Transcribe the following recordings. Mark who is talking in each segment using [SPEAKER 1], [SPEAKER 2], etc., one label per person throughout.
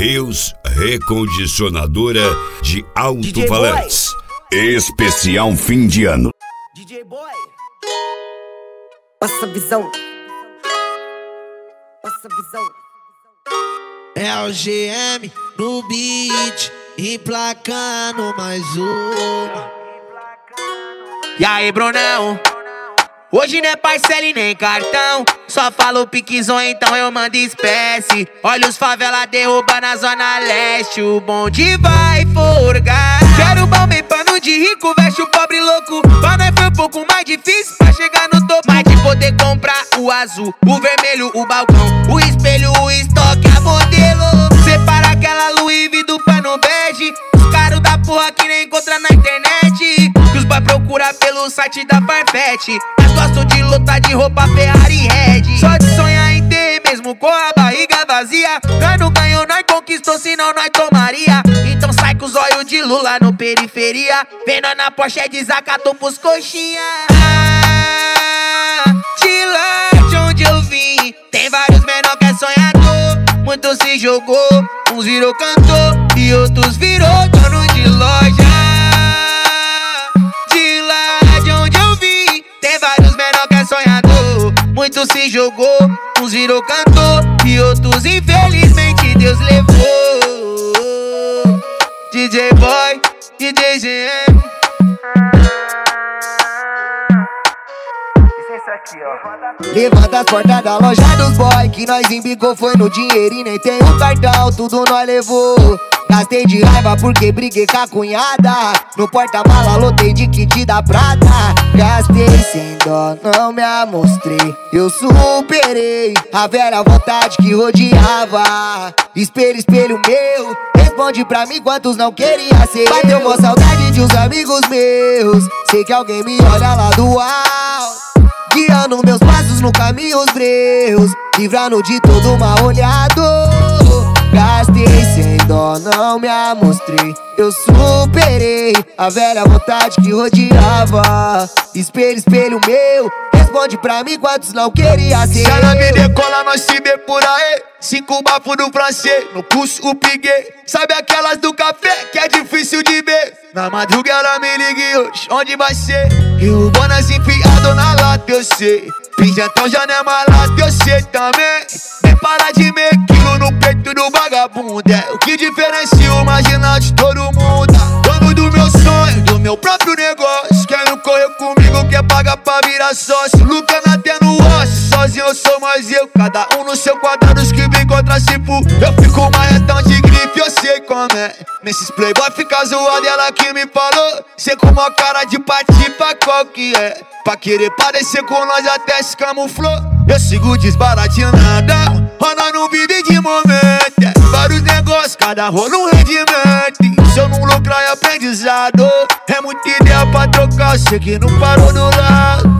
[SPEAKER 1] Rios Recondicionadora de Alto Valença. Especial fim de ano.
[SPEAKER 2] DJ Boy, passa a visão. Passa a visão.
[SPEAKER 3] É o GM no beat, emplacando mais uma.
[SPEAKER 4] E aí, Brunão? Hoje não é parcela e nem cartão, só falo piquezão, então eu mando espécie. Olha os favela derruba na zona leste, o bonde vai forgar. Quero balme e pano de rico, veste o pobre louco. Pra nós foi um pouco mais difícil pra chegar no topo. Mas de poder comprar o azul, o vermelho, o balcão, o espelho, o estoque, a modelo. Separa aquela Louis V do pano bege, os caros da porra que nem encontra na internet, que os boy procura pelo site da Farfetch. Gosto de lutar de roupa Ferrari Red. Só de sonhar em ter, mesmo com a barriga vazia. Nós não ganhou, nós conquistou, senão nós tomaria. Então sai com os olhos de Lula no periferia, vendo na Porsche desacatou pros coxinha. De lá de onde eu vim, tem vários menor que é sonhador. Muitos se jogou, uns virou cantor e outros virou dono de loja. Muitos se jogou, uns virou cantor e outros infelizmente Deus levou. DJ Boy, DJ GM.
[SPEAKER 3] Levanta as portas da loja dos boy, que nós embicou foi no dinheiro e nem tem um cartão, tudo nós levou. Gastei de raiva porque briguei com a cunhada, no porta-mala lotei de kit da prata. Gastei sem dó, não me amostrei, eu superei a velha vontade que rodeava. Espelho, espelho meu, responde pra mim quantos não queria ser. Bateu uma saudade de uns amigos meus, sei que alguém me olha lá do alto, guiando meus passos no caminhos breus, livrando de todo mal olhado. Gastei sem dó, não me amostrei, eu superei a velha vontade que rodeava. Espelho, espelho meu, responde pra mim quantos não queria ser.
[SPEAKER 5] Se ela me decola, nós se vê por aí. 5 bafos do francês, no pulso o piguê. Sabe aquelas do café que é difícil de ver? Na madruga ela me liga e hoje, onde vai ser? E o bonas enfiado na lata, eu sei. Pingentão já não é malado, eu sei também. Nem para de meio quilo no peito do vagabundo, é o que diferencia o marginal de todo mundo. Dono do meu sonho, do meu próprio negócio. Quer não correr comigo, quer pagar pra virar sócio. Lucando até no osso, sozinho eu sou mais eu. Cada um no seu quadrado, os que vem contra se fu. Eu fico marretão de grife, eu sei como é. Nesses playboy fica zoado, ela que me falou. Cê com uma cara de partir pra qual que é? Pra querer parecer com nós até se camuflou. Eu sigo desbaratinando, nós não vive de momento, é vários negócios, cada rolo um rendimento. Se eu não lucrar é aprendizado, é muita ideia pra trocar, sei que não parou do lado.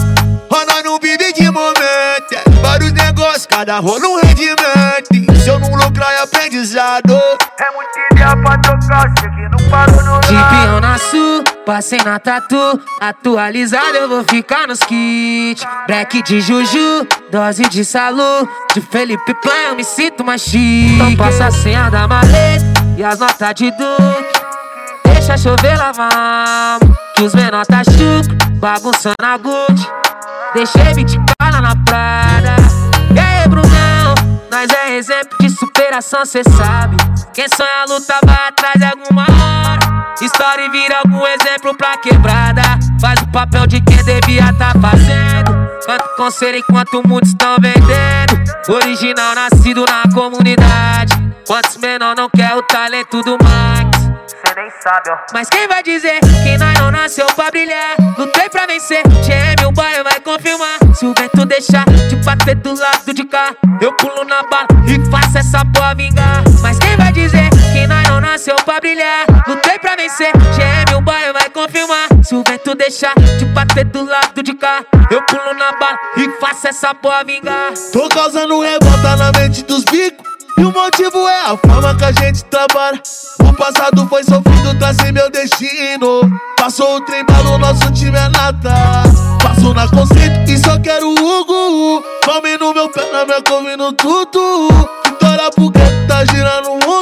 [SPEAKER 5] Nós não vive de momento, é vários negócios, cada rolo um rendimento. Se eu não lucrar é aprendizado, é muita ideia pra trocar, sei que não parou do lado.
[SPEAKER 4] De peão na sul, passei na tatu, atualizado eu vou ficar nos kits. Black de Juju, dose de Salu, de Felipe Plan eu me sinto mais chique. Então passa a senha da maleta e as notas de Duque, deixa chover lá vamos, que os menor tá chucro, bagunçando a Gucci. Deixei me de cara na Prada. E aí, Brunão, nós é exemplo de superação, cê sabe. Quem sonha luta vai atrás de alguma hora. História vira algum exemplo pra quebrada. Faz o papel de quem devia tá fazendo. Canto conselho enquanto muitos estão vendendo. Original nascido na comunidade. Quantos menor não quer o talento do Max?
[SPEAKER 2] Cê nem sabe, ó.
[SPEAKER 4] Mas quem vai dizer que nós não nasceu pra brilhar? Lutei pra vencer, GM o boy vai confirmar. Se o vento deixar de bater do lado de cá, eu pulo na bala e faço essa porra vingar. Mas quem vai dizer que nós não nasceu pra brilhar? Lutei pra vencer, GM o boy vai confirmar. Se o vento deixar de bater do lado de cá, eu pulo na bala e faço essa porra vingar.
[SPEAKER 5] Tô causando revolta na mente dos bicos, e o motivo é a forma que a gente trabalha. O passado foi sofrido, tá sem meu destino. Passou o trem bala, o nosso time é nata. Passo na conceito e só quero o Hugo. Palme no meu pé, na minha couve no tudo. Vitória porque tá girando o mundo.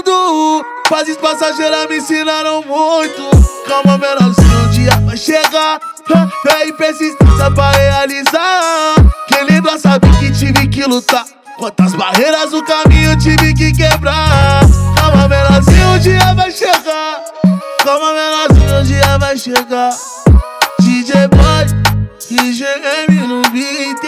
[SPEAKER 5] Fases passageiras me ensinaram muito. Calma, menorzinho, o dia vai chegar. Fé e persistência pra realizar. Quem lembra sabe que tive que lutar. Quantas barreiras no caminho tive que quebrar. Calma, menorzinho, o dia vai chegar. Calma, menorzinho, o dia vai chegar. DJ Boy, IGM no beat.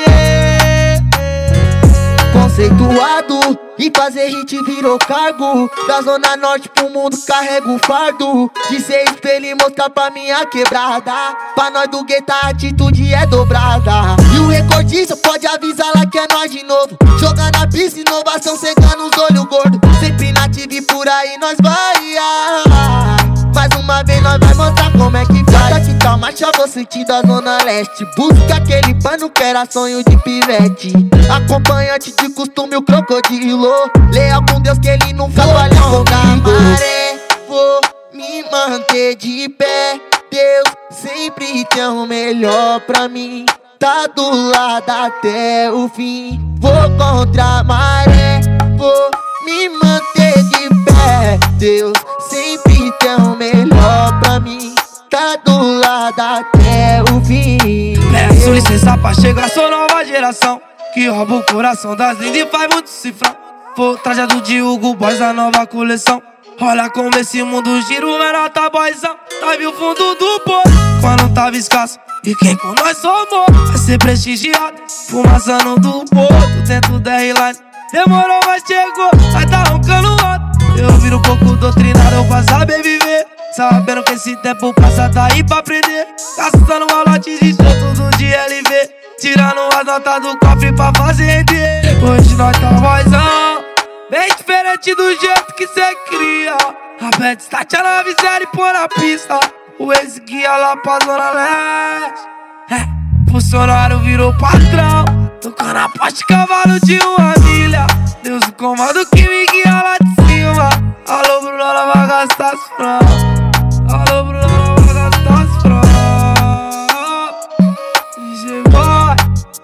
[SPEAKER 3] Conceituado e fazer hit virou cargo. Da zona norte pro mundo carrego o fardo de ser espelho e mostrar pra minha quebrada. Pra nós do gueto a atitude é dobrada. E o recordista pode avisar lá que é nós de novo. Jogando a pista, inovação cegando os olhos gordos. Sempre nativo e por aí nós vai. Mais uma vez nós vai mostrar como é que faz. Aqui tá marcha, vou sentir da zona leste. Busca aquele pano que era sonho de pivete. Acompanhante de costume o crocodilo. Leal com Deus que ele nunca falha comigo. Maré, vou me manter de pé. Deus sempre tem o melhor pra mim. Tá do lado até o fim. Vou contra a maré, vou me manter de pé. Deus sempre tem o melhor pra mim. Tá do lado até o fim.
[SPEAKER 6] Peço licença pra chegar, sou nova geração que rouba o coração das lindas e faz muito cifrão. Vou trajado de Hugo Boss da nova coleção. Olha como esse mundo gira, o menor tá boyzão. Tá viu o fundo do poço quando tava escasso. E quem com nós somos vai ser prestigiado. Fumaçando do porto dentro da R-Line. Demorou, mas chegou, vai tá roncando alto. Eu viro um pouco doutrinado pra saber viver. Sabendo que esse tempo passa, tá aí pra aprender. Gastando malote de show todo de LV. Tirando as notas do cofre pra fazer render. Hoje nós tá vozão, bem diferente do jeito que cê cria. A Bad Start a nave zero e pôr na pista. O ex-guia lá pra zona leste. Funcionário virou patrão, tocando a poste cavalo de uma milha. Deus o comando que me guia lá de cima. Alô, Bruno, ela vai gastar as frans. Alô, Bruno, ela vai gastar as frans. DJ Boy,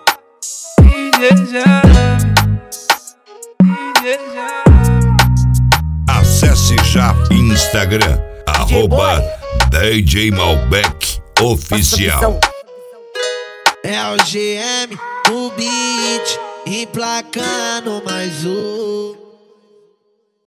[SPEAKER 6] DJ Jam, DJ Jam.
[SPEAKER 1] Acesse já Instagram, @DJ Malbec Oficial.
[SPEAKER 5] É o GM no beat, emplacando mais um.